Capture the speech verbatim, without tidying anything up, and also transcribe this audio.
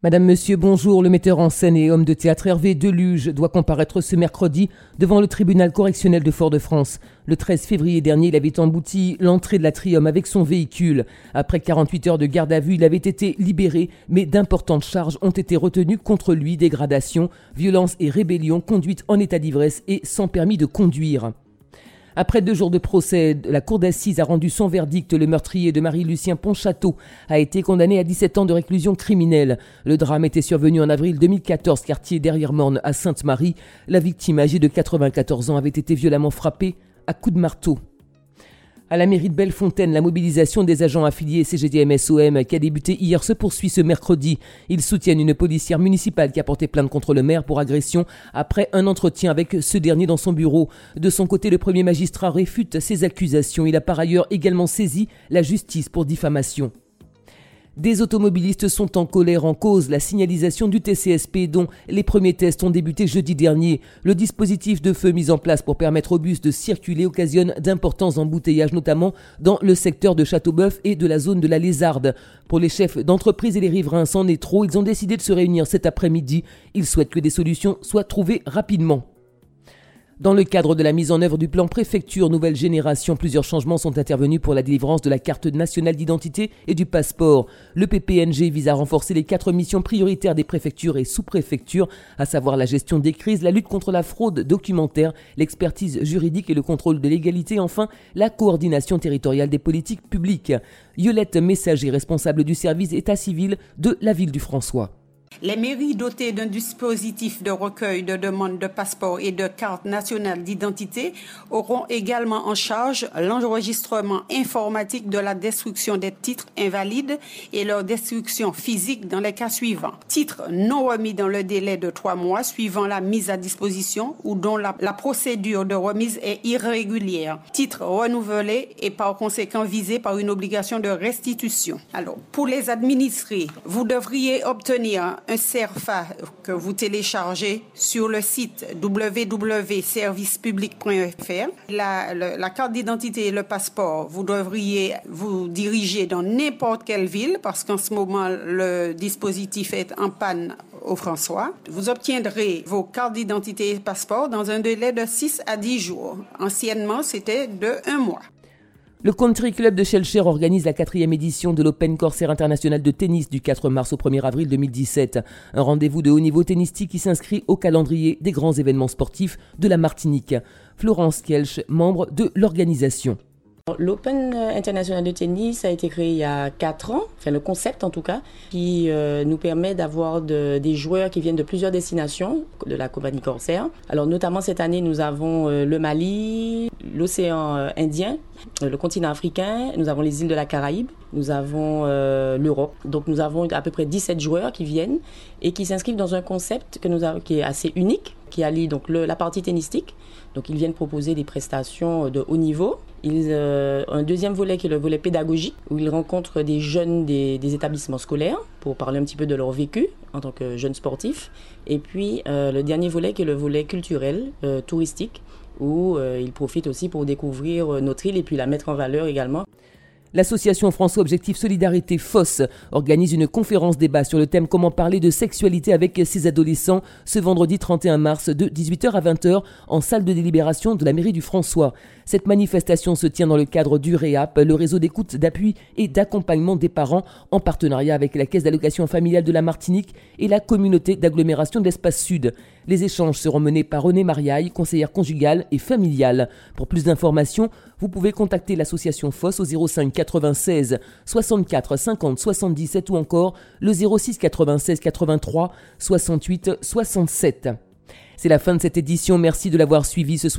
Madame, Monsieur, bonjour. Le metteur en scène et homme de théâtre Hervé Deluge doit comparaître ce mercredi devant le tribunal correctionnel de Fort-de-France. Le treize février dernier, il avait embouti l'entrée de l'Atrium avec son véhicule. Après quarante-huit heures de garde à vue, il avait été libéré, mais d'importantes charges ont été retenues contre lui, dégradation, violence et rébellion, conduite en état d'ivresse et sans permis de conduire. Après deux jours de procès, la cour d'assises a rendu son verdict. Le meurtrier de Marie-Lucien Pontchâteau a été condamné à dix-sept ans de réclusion criminelle. Le drame était survenu en avril deux mille quatorze, quartier derrière Morne à Sainte-Marie. La victime, âgée de quatre-vingt-quatorze ans, avait été violemment frappée à coups de marteau. À la mairie de Bellefontaine, la mobilisation des agents affiliés C G D M S O M qui a débuté hier se poursuit ce mercredi. Ils soutiennent une policière municipale qui a porté plainte contre le maire pour agression après un entretien avec ce dernier dans son bureau. De son côté, le premier magistrat réfute ces accusations. Il a par ailleurs également saisi la justice pour diffamation. Des automobilistes sont en colère en cause la signalisation du T C S P dont les premiers tests ont débuté jeudi dernier. Le dispositif de feu mis en place pour permettre aux bus de circuler occasionne d'importants embouteillages, notamment dans le secteur de Châteauboeuf et de la zone de la Lézarde. Pour les chefs d'entreprise et les riverains, c'en est trop. Ils ont décidé de se réunir cet après-midi. Ils souhaitent que des solutions soient trouvées rapidement. Dans le cadre de la mise en œuvre du plan Préfecture Nouvelle Génération, plusieurs changements sont intervenus pour la délivrance de la carte nationale d'identité et du passeport. Le P P N G vise à renforcer les quatre missions prioritaires des préfectures et sous-préfectures, à savoir la gestion des crises, la lutte contre la fraude documentaire, l'expertise juridique et le contrôle de légalité, enfin la coordination territoriale des politiques publiques. Yolette Messager, responsable du service état civil de la ville du François. Les mairies dotées d'un dispositif de recueil de demandes de passeport et de carte nationale d'identité auront également en charge l'enregistrement informatique de la destruction des titres invalides et leur destruction physique dans les cas suivants. Titres non remis dans le délai de trois mois suivant la mise à disposition ou dont la, la procédure de remise est irrégulière. Titres renouvelés et par conséquent visés par une obligation de restitution. Alors, pour les administrés, vous devriez obtenir un CERFA que vous téléchargez sur le site w w w point service public point f r. La, la, la carte d'identité et le passeport, vous devriez vous diriger dans n'importe quelle ville parce qu'en ce moment, le dispositif est en panne au François. Vous obtiendrez vos cartes d'identité et passeport dans un délai de six à dix jours. Anciennement, c'était de un mois. Le Country Club de Schellcher organise la quatrième édition de l'Open Corsair International de tennis du quatre mars au premier avril deux mille dix-sept. Un rendez-vous de haut niveau tennistique qui s'inscrit au calendrier des grands événements sportifs de la Martinique. Florence Kielch, membre de l'organisation. L'Open International de tennis a été créé il y a quatre ans, enfin le concept en tout cas, qui euh, nous permet d'avoir de, des joueurs qui viennent de plusieurs destinations de la compagnie Corsair. Alors notamment cette année, nous avons euh, le Mali, l'océan euh, Indien, euh, le continent africain, nous avons les îles de la Caraïbe, nous avons euh, l'Europe. Donc nous avons à peu près dix-sept joueurs qui viennent et qui s'inscrivent dans un concept que nous avons, qui est assez unique, qui allie donc le, la partie tennistique. Donc ils viennent proposer des prestations de haut niveau. Ils, euh, un deuxième volet qui est le volet pédagogique, où ils rencontrent des jeunes des, des établissements scolaires pour parler un petit peu de leur vécu en tant que jeunes sportifs. Et puis euh, le dernier volet qui est le volet culturel, euh, touristique, où euh, ils profitent aussi pour découvrir notre île et puis la mettre en valeur également. L'association François Objectif Solidarité F O S organise une conférence débat sur le thème « Comment parler de sexualité avec ses adolescents » ce vendredi trente et un mars de dix-huit heures à vingt heures en salle de délibération de la mairie du François. Cette manifestation se tient dans le cadre du REAP, le réseau d'écoute, d'appui et d'accompagnement des parents, en partenariat avec la Caisse d'allocation familiale de la Martinique et la communauté d'agglomération de l'Espace Sud. Les échanges seront menés par René Mariaille, conseillère conjugale et familiale. Pour plus d'informations, vous pouvez contacter l'association F O S au zéro cinq quatre-vingt-seize soixante-quatre cinquante soixante-dix-sept ou encore le zéro six quatre-vingt-seize quatre-vingt-trois soixante-huit soixante-sept. C'est la fin de cette édition. Merci de l'avoir suivi ce soir.